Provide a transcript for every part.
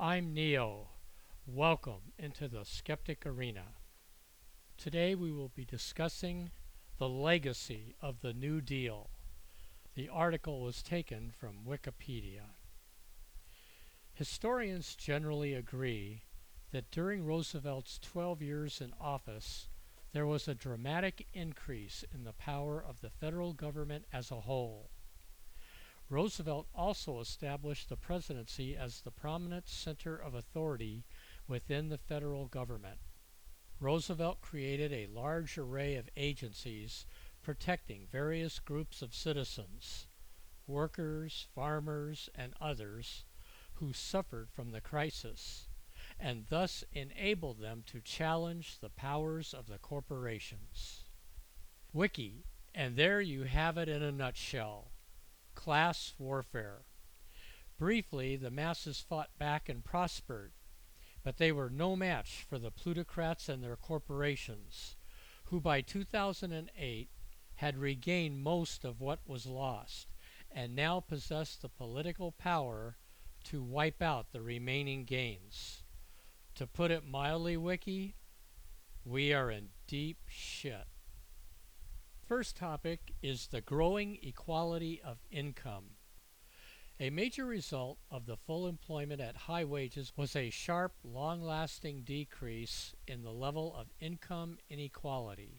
I'm Neo. Welcome into the Skeptic Arena. Today we will be discussing the legacy of the New Deal. The article was taken from Wikipedia. Historians generally agree that during Roosevelt's 12 years in office, there was a dramatic increase in the power of the federal government as a whole. Roosevelt also established the presidency as the prominent center of authority within the federal government. Roosevelt created a large array of agencies protecting various groups of citizens, workers, farmers, and others who suffered from the crisis, and thus enabled them to challenge the powers of the corporations. Wiki, and there you have it in a nutshell. Class warfare. Briefly, the masses fought back and prospered, but they were no match for the plutocrats and their corporations, who by 2008 had regained most of what was lost and now possessed the political power to wipe out the remaining gains. To put it mildly, Wiki, we are in deep shit. First topic is the growing equality of income. A major result of the full employment at high wages was a sharp, long-lasting decrease in the level of income inequality.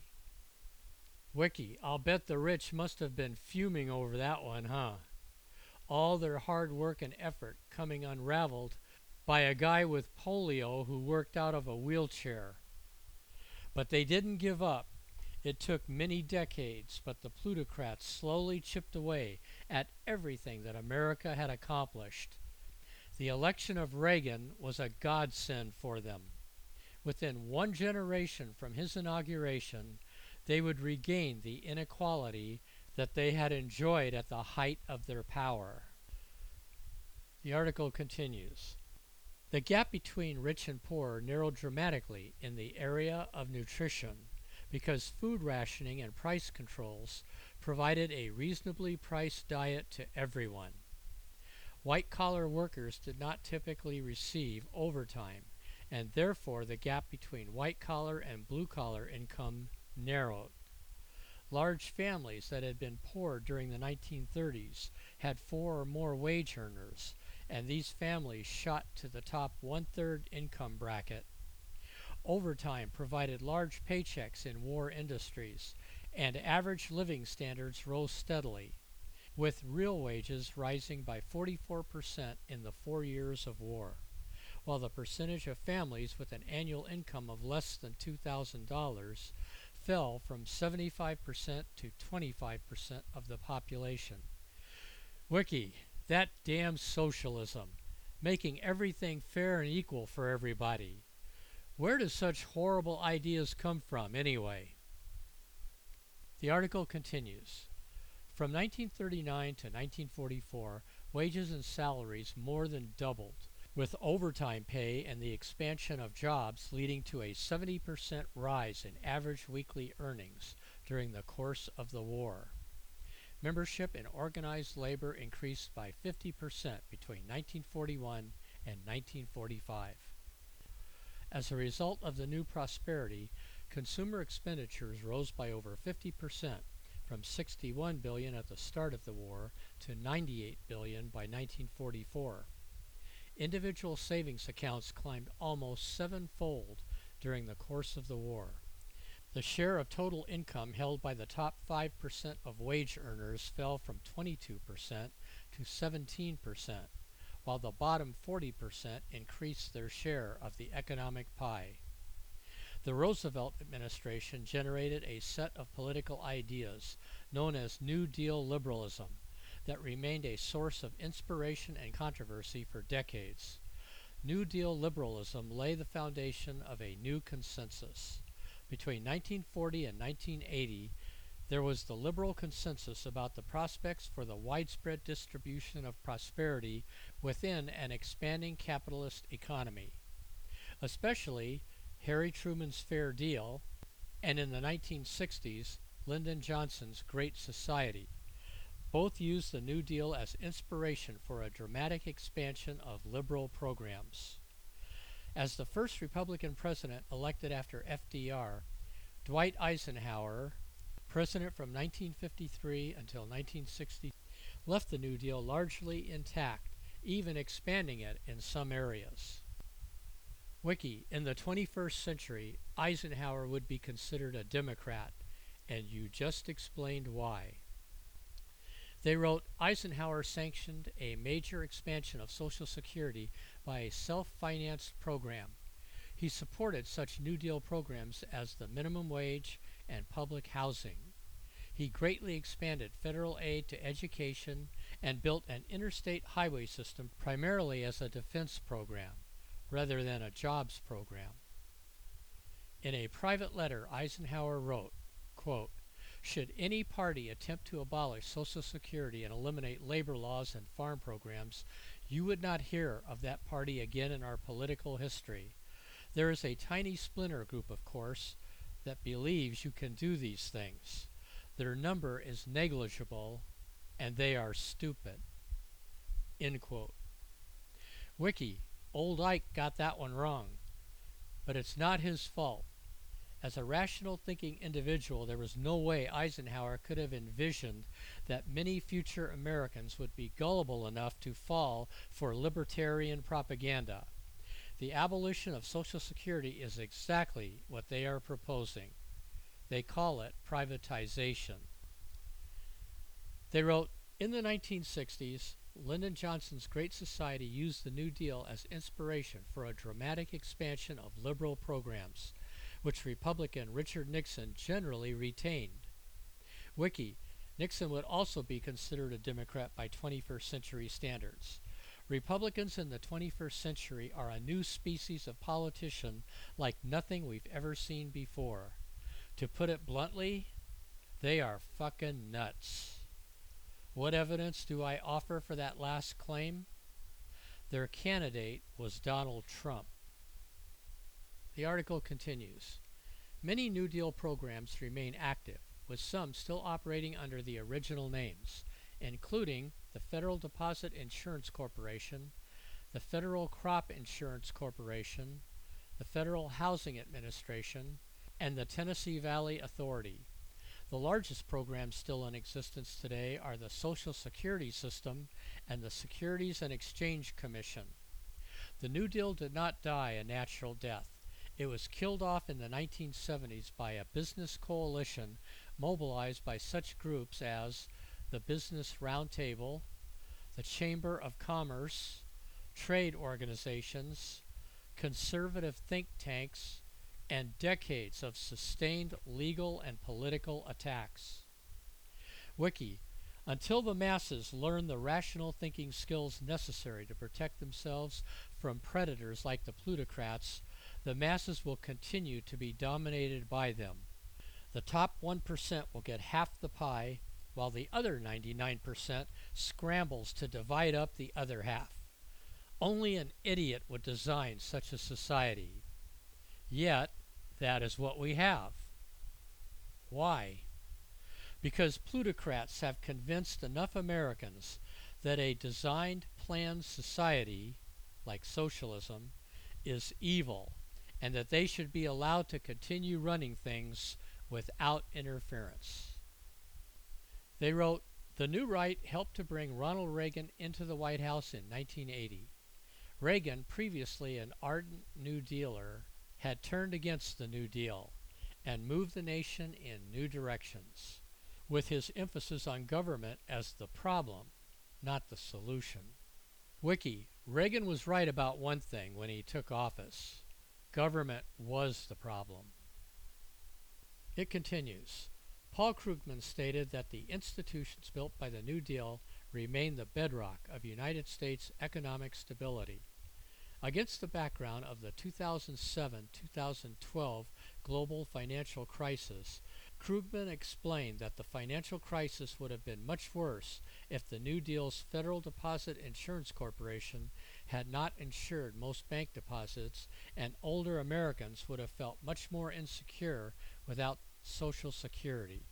Wiki, I'll bet the rich must have been fuming over that one, huh? All their hard work and effort coming unraveled by a guy with polio who worked out of a wheelchair. But they didn't give up. It took many decades, but the plutocrats slowly chipped away at everything that America had accomplished. The election of Reagan was a godsend for them. Within one generation from his inauguration, they would regain the inequality that they had enjoyed at the height of their power. The article continues. The gap between rich and poor narrowed dramatically in the area of nutrition, because food rationing and price controls provided a reasonably priced diet to everyone. White-collar workers did not typically receive overtime, and therefore the gap between white-collar and blue-collar income narrowed. Large families that had been poor during the 1930s had 4 or more wage earners, and these families shot to the top one-third income bracket. Overtime provided large paychecks in war industries, and average living standards rose steadily, with real wages rising by 44% in the 4 years of war, while the percentage of families with an annual income of less than $2,000 fell from 75% to 25% of the population. Wiki, that damn socialism, making everything fair and equal for everybody. Where do such horrible ideas come from, anyway? The article continues. From 1939 to 1944, wages and salaries more than doubled, with overtime pay and the expansion of jobs leading to a 70% rise in average weekly earnings during the course of the war. Membership in organized labor increased by 50% between 1941 and 1945. As a result of the new prosperity, consumer expenditures rose by over 50%, from $61 billion at the start of the war to $98 billion by 1944. Individual savings accounts climbed almost sevenfold during the course of the war. The share of total income held by the top 5% of wage earners fell from 22% to 17%, while the bottom 40% increased their share of the economic pie. The Roosevelt administration generated a set of political ideas known as New Deal liberalism that remained a source of inspiration and controversy for decades. New Deal liberalism lay the foundation of a new consensus. Between 1940 and 1980, there was the liberal consensus about the prospects for the widespread distribution of prosperity within an expanding capitalist economy, especially Harry Truman's Fair Deal, and in the 1960s, Lyndon Johnson's Great Society. Both used the New Deal as inspiration for a dramatic expansion of liberal programs. As the first Republican president elected after FDR, Dwight Eisenhower, president from 1953 until 1960, left the New Deal largely intact, even expanding it in some areas. Wiki, in the 21st century, Eisenhower would be considered a Democrat, and you just explained why. They wrote, Eisenhower sanctioned a major expansion of Social Security by a self-financed program. He supported such New Deal programs as the minimum wage and public housing. He greatly expanded federal aid to education and built an interstate highway system primarily as a defense program, rather than a jobs program. In a private letter, Eisenhower wrote, quote, should any party attempt to abolish Social Security and eliminate labor laws and farm programs, you would not hear of that party again in our political history. There is a tiny splinter group, of course, that believes you can do these things. Their number is negligible, and they are stupid. End quote. Wiki, old Ike got that one wrong, but it's not his fault. As a rational thinking individual, there was no way Eisenhower could have envisioned that many future Americans would be gullible enough to fall for libertarian propaganda. The abolition of Social Security is exactly what they are proposing. They call it privatization. They wrote, in the 1960s, Lyndon Johnson's Great Society used the New Deal as inspiration for a dramatic expansion of liberal programs, which Republican Richard Nixon generally retained. Wiki, Nixon would also be considered a Democrat by 21st century standards. Republicans in the 21st century are a new species of politician like nothing we've ever seen before. To put it bluntly, they are fucking nuts. What evidence do I offer for that last claim? Their candidate was Donald Trump. The article continues. Many New Deal programs remain active, with some still operating under the original names, including the Federal Deposit Insurance Corporation, the Federal Crop Insurance Corporation, the Federal Housing Administration, and the Tennessee Valley Authority. The largest programs still in existence today are the Social Security System and the Securities and Exchange Commission. The New Deal did not die a natural death. It was killed off in the 1970s by a business coalition mobilized by such groups as the Business Roundtable, the Chamber of Commerce, trade organizations, conservative think tanks, and decades of sustained legal and political attacks. Wiki, until the masses learn the rational thinking skills necessary to protect themselves from predators like the plutocrats, the masses will continue to be dominated by them. The top 1% will get half the pie, while the other 99% scrambles to divide up the other half. Only an idiot would design such a society. Yet, that is what we have. Why? Because plutocrats have convinced enough Americans that a designed, planned society, like socialism, is evil, and that they should be allowed to continue running things without interference. They wrote, the New Right helped to bring Ronald Reagan into the White House in 1980. Reagan, previously an ardent New Dealer, had turned against the New Deal and moved the nation in new directions, with his emphasis on government as the problem, not the solution. Wiki, Reagan was right about one thing when he took office. Government was the problem. It continues. Paul Krugman stated that the institutions built by the New Deal remain the bedrock of United States economic stability. Against the background of the 2007-2012 global financial crisis, Krugman explained that the financial crisis would have been much worse if the New Deal's Federal Deposit Insurance Corporation had not insured most bank deposits, and older Americans would have felt much more insecure without Social Security.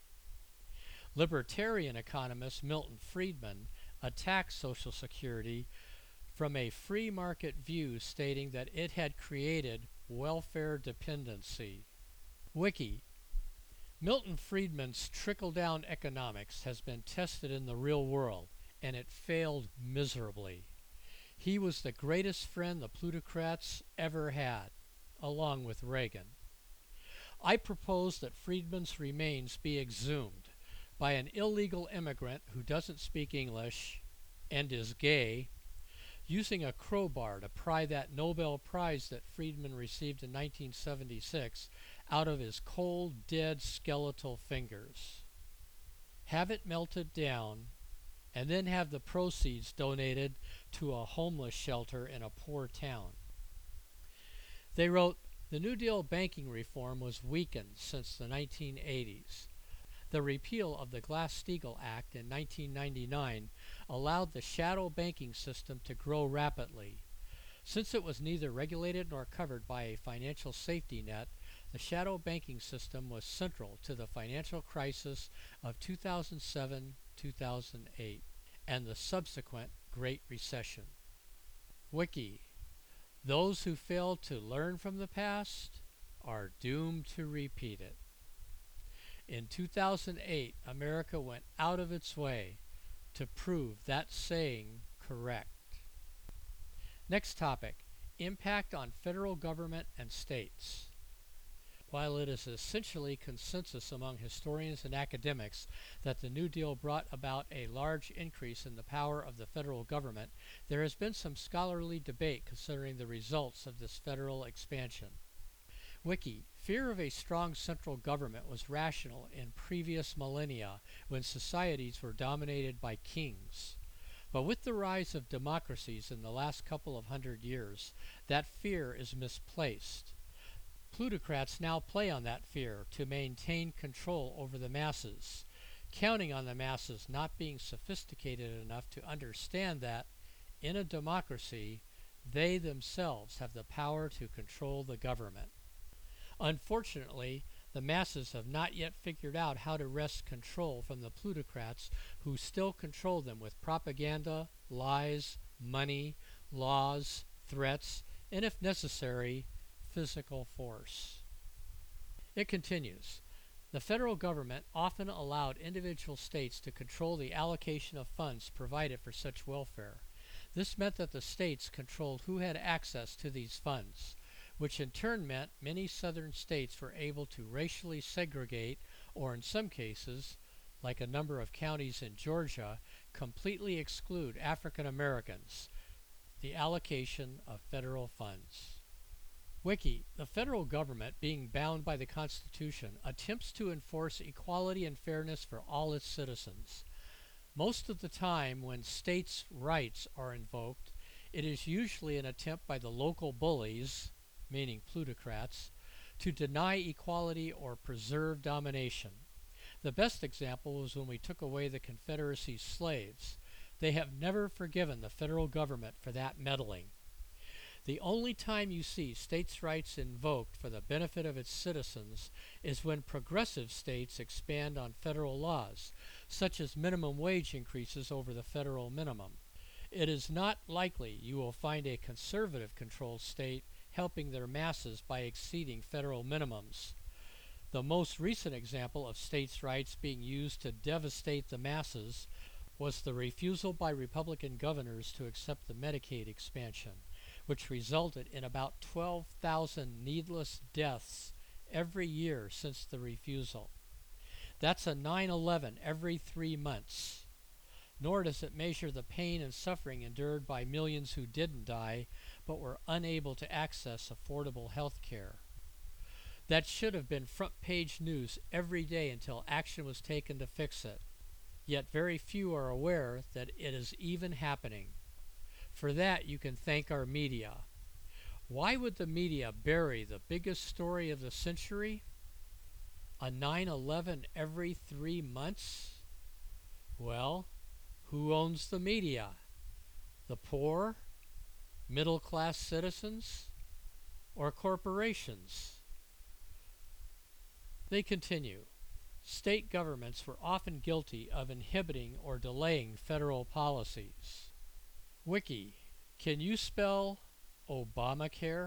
Libertarian economist Milton Friedman attacked Social Security from a free market view stating that it had created welfare dependency. Wiki. Milton Friedman's trickle-down economics has been tested in the real world, and it failed miserably. He was the greatest friend the plutocrats ever had, along with Reagan. I propose that Friedman's remains be exhumed by an illegal immigrant who doesn't speak English and is gay, using a crowbar to pry that Nobel Prize that Friedman received in 1976 out of his cold, dead, skeletal fingers. Have it melted down, and then have the proceeds donated to a homeless shelter in a poor town. They wrote, the New Deal banking reform was weakened since the 1980s. The repeal of the Glass-Steagall Act in 1999 allowed the shadow banking system to grow rapidly. Since it was neither regulated nor covered by a financial safety net, the shadow banking system was central to the financial crisis of 2007-2008 and the subsequent Great Recession. Wiki. Those who fail to learn from the past are doomed to repeat it. In 2008, America went out of its way to prove that saying correct. Next topic, impact on federal government and states. While it is essentially consensus among historians and academics that the New Deal brought about a large increase in the power of the federal government, there has been some scholarly debate concerning the results of this federal expansion. Wiki. Fear of a strong central government was rational in previous millennia when societies were dominated by kings. But with the rise of democracies in the last couple of hundred years, that fear is misplaced. Plutocrats now play on that fear to maintain control over the masses, counting on the masses not being sophisticated enough to understand that, in a democracy, they themselves have the power to control the government. Unfortunately, the masses have not yet figured out how to wrest control from the plutocrats who still control them with propaganda, lies, money, laws, threats, and if necessary, physical force. It continues. The federal government often allowed individual states to control the allocation of funds provided for such welfare. This meant that the states controlled who had access to these funds, which in turn meant many southern states were able to racially segregate, or in some cases, like a number of counties in Georgia, completely exclude African Americans, the allocation of federal funds. Wiki. The federal government, being bound by the Constitution, attempts to enforce equality and fairness for all its citizens. Most of the time when states' rights are invoked, it is usually an attempt by the local bullies, meaning plutocrats, to deny equality or preserve domination. The best example was when we took away the Confederacy's slaves. They have never forgiven the federal government for that meddling. The only time you see states' rights invoked for the benefit of its citizens is when progressive states expand on federal laws, such as minimum wage increases over the federal minimum. It is not likely you will find a conservative-controlled state helping their masses by exceeding federal minimums. The most recent example of states' rights being used to devastate the masses was the refusal by Republican governors to accept the Medicaid expansion, which resulted in about 12,000 needless deaths every year since the refusal. That's a 9/11 every 3 months. Nor does it measure the pain and suffering endured by millions who didn't die but were unable to access affordable health care. That should have been front-page news every day until action was taken to fix it. Yet very few are aware that it is even happening. For that, you can thank our media. Why would the media bury the biggest story of the century? A 9/11 every 3 months? Well, who owns the media? The poor, middle-class citizens, or corporations? They continue. State governments were often guilty of inhibiting or delaying federal policies. Wiki. Can you spell Obamacare?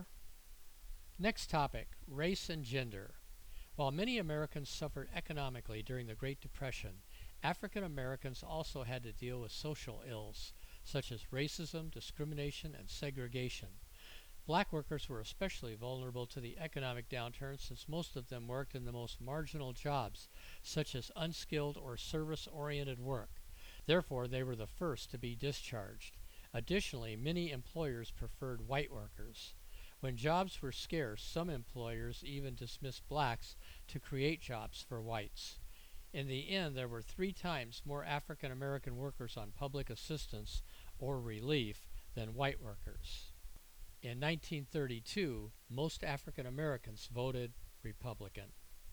Next topic, race and gender. While many Americans suffered economically during the Great Depression, African Americans also had to deal with social ills such as racism, discrimination, and segregation. Black workers were especially vulnerable to the economic downturn since most of them worked in the most marginal jobs, such as unskilled or service-oriented work. Therefore, they were the first to be discharged. Additionally, many employers preferred white workers. When jobs were scarce, some employers even dismissed blacks to create jobs for whites. In the end, there were 3 times more African American workers on public assistance or relief than white workers. In 1932, most African Americans voted Republican.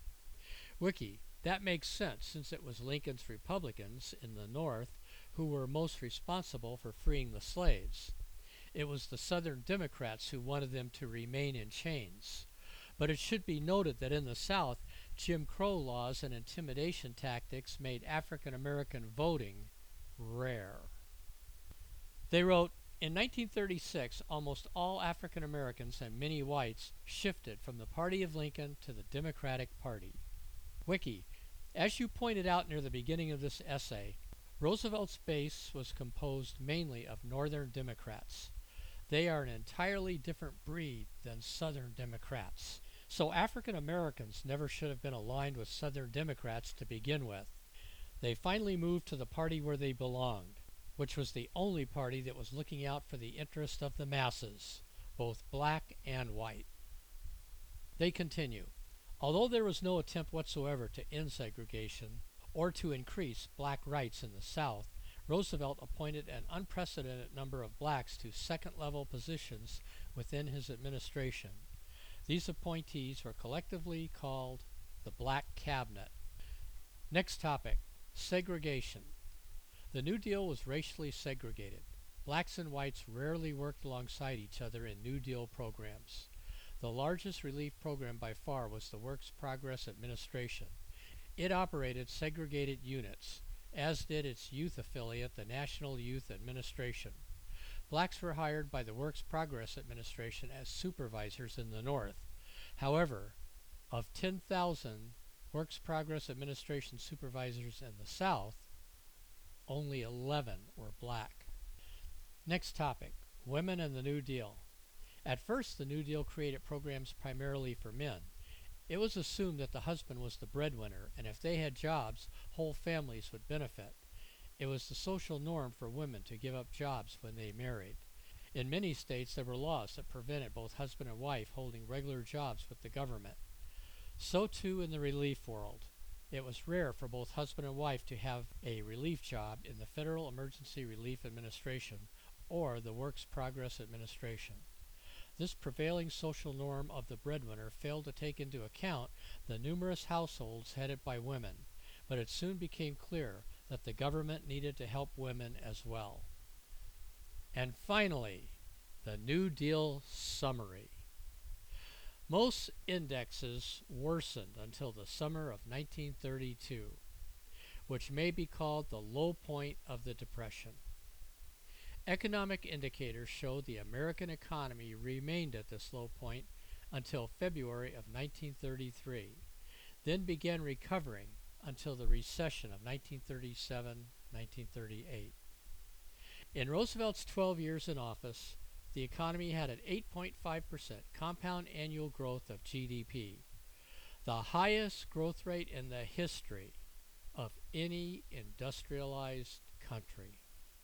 Wiki. That makes sense since it was Lincoln's Republicans in the North who were most responsible for freeing the slaves. It was the Southern Democrats who wanted them to remain in chains. But it should be noted that in the South, Jim Crow laws and intimidation tactics made African American voting rare. They wrote, in 1936, almost all African Americans and many whites shifted from the Party of Lincoln to the Democratic Party. Wiki. As you pointed out near the beginning of this essay, Roosevelt's base was composed mainly of Northern Democrats. They are an entirely different breed than Southern Democrats. So African Americans never should have been aligned with Southern Democrats to begin with. They finally moved to the party where they belonged, which was the only party that was looking out for the interest of the masses, both black and white. They continue. Although there was no attempt whatsoever to end segregation or to increase black rights in the South, Roosevelt appointed an unprecedented number of blacks to second-level positions within his administration. These appointees were collectively called the Black Cabinet. Next topic, segregation. The New Deal was racially segregated. Blacks and whites rarely worked alongside each other in New Deal programs. The largest relief program by far was the Works Progress Administration. It operated segregated units, as did its youth affiliate, the National Youth Administration. Blacks were hired by the Works Progress Administration as supervisors in the North. However, of 10,000 Works Progress Administration supervisors in the South, only 11 were black. Next topic, women and the New Deal. At first, the New Deal created programs primarily for men. It was assumed that the husband was the breadwinner, and if they had jobs, whole families would benefit. It was the social norm for women to give up jobs when they married. In many states, there were laws that prevented both husband and wife holding regular jobs with the government. So too in the relief world. It was rare for both husband and wife to have a relief job in the Federal Emergency Relief Administration or the Works Progress Administration. This prevailing social norm of the breadwinner failed to take into account the numerous households headed by women, but it soon became clear that the government needed to help women as well. And finally, the New Deal summary. Most indexes worsened until the summer of 1932, which may be called the low point of the Depression. Economic indicators showed the American economy remained at this low point until February of 1933, then began recovering until the recession of 1937-1938. In Roosevelt's 12 years in office, the economy had an 8.5% compound annual growth of GDP, the highest growth rate in the history of any industrialized country.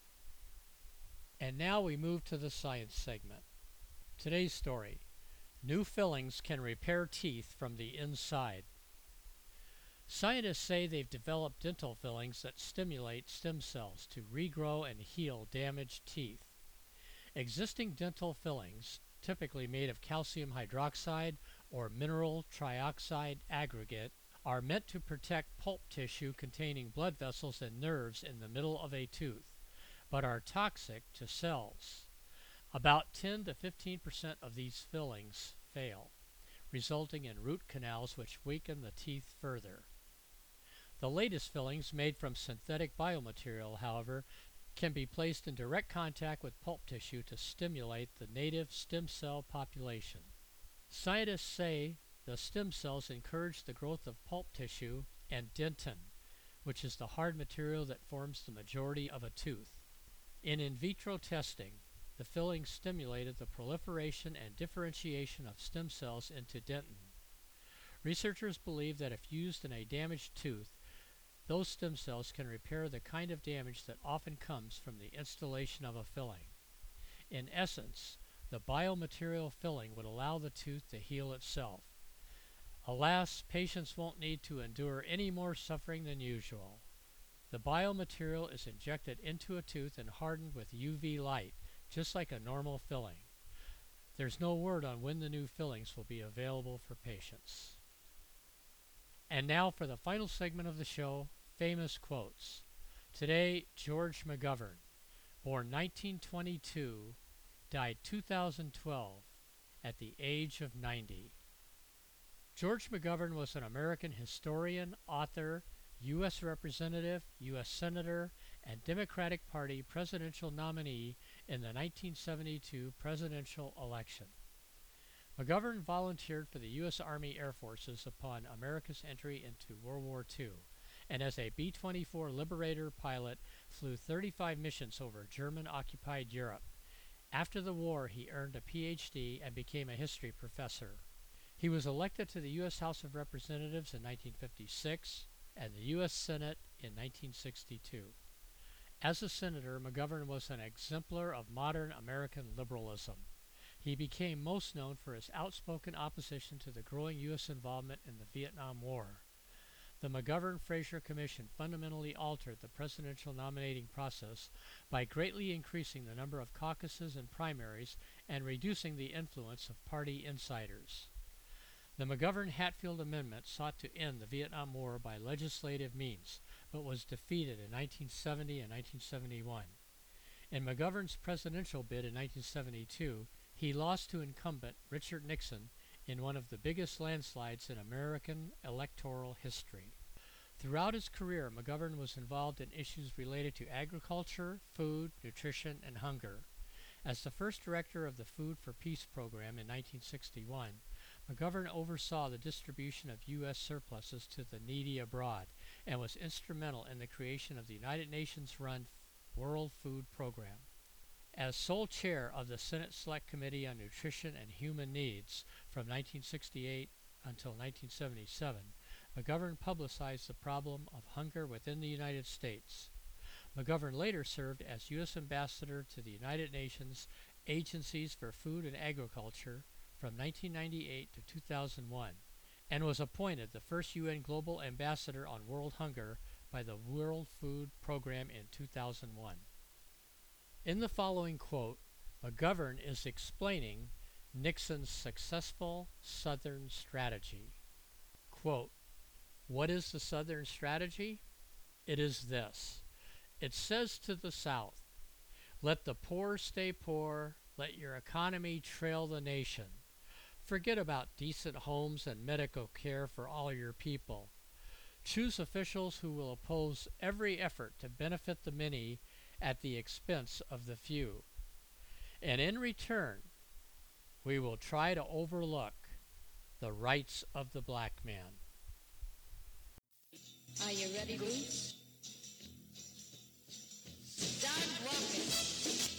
And now we move to the science segment. Today's story, new fillings can repair teeth from the inside. Scientists say they've developed dental fillings that stimulate stem cells to regrow and heal damaged teeth. Existing dental fillings, typically made of calcium hydroxide or mineral trioxide aggregate, are meant to protect pulp tissue containing blood vessels and nerves in the middle of a tooth, but are toxic to cells. About 10 to 15% of these fillings fail, resulting in root canals which weaken the teeth further. The latest fillings, made from synthetic biomaterial, however, can be placed in direct contact with pulp tissue to stimulate the native stem cell population. Scientists say the stem cells encourage the growth of pulp tissue and dentin, which is the hard material that forms the majority of a tooth. In vitro testing, the filling stimulated the proliferation and differentiation of stem cells into dentin. Researchers believe that if used in a damaged tooth, those stem cells can repair the kind of damage that often comes from the installation of a filling. In essence, the biomaterial filling would allow the tooth to heal itself. Alas, patients won't need to endure any more suffering than usual. The biomaterial is injected into a tooth and hardened with UV light, just like a normal filling. There's no word on when the new fillings will be available for patients. And now for the final segment of the show, famous quotes. Today, George McGovern, born 1922, died 2012 at the age of 90. George McGovern was an American historian, author, U.S. Representative, U.S. Senator, and Democratic Party presidential nominee in the 1972 presidential election. McGovern volunteered for the U.S. Army Air Forces upon America's entry into World War II, and as a B-24 Liberator pilot flew 35 missions over German-occupied Europe. After the war, he earned a Ph.D. and became a history professor. He was elected to the U.S. House of Representatives in 1956 and the U.S. Senate in 1962. As a senator, McGovern was an exemplar of modern American liberalism. He became most known for his outspoken opposition to the growing U.S. involvement in the Vietnam War. The McGovern-Fraser Commission fundamentally altered the presidential nominating process by greatly increasing the number of caucuses and primaries and reducing the influence of party insiders. The McGovern-Hatfield Amendment sought to end the Vietnam War by legislative means, but was defeated in 1970 and 1971. In McGovern's presidential bid in 1972, he lost to incumbent Richard Nixon in one of the biggest landslides in American electoral history. Throughout his career, McGovern was involved in issues related to agriculture, food, nutrition, and hunger. As the first director of the Food for Peace program in 1961, McGovern oversaw the distribution of U.S. surpluses to the needy abroad and was instrumental in the creation of the United Nations-run World Food Program. As sole chair of the Senate Select Committee on Nutrition and Human Needs from 1968 until 1977, McGovern publicized the problem of hunger within the United States. McGovern later served as U.S. Ambassador to the United Nations Agencies for Food and Agriculture from 1998 to 2001, and was appointed the first UN Global Ambassador on World Hunger by the World Food Program in 2001. In the following quote, McGovern is explaining Nixon's successful Southern strategy. Quote, "What is the Southern strategy? It is this. It says to the South, let the poor stay poor, let your economy trail the nation. Forget about decent homes and medical care for all your people. Choose officials who will oppose every effort to benefit the many at the expense of the few. And in return, we will try to overlook the rights of the black man." Are you ready, Bruce? Start walking.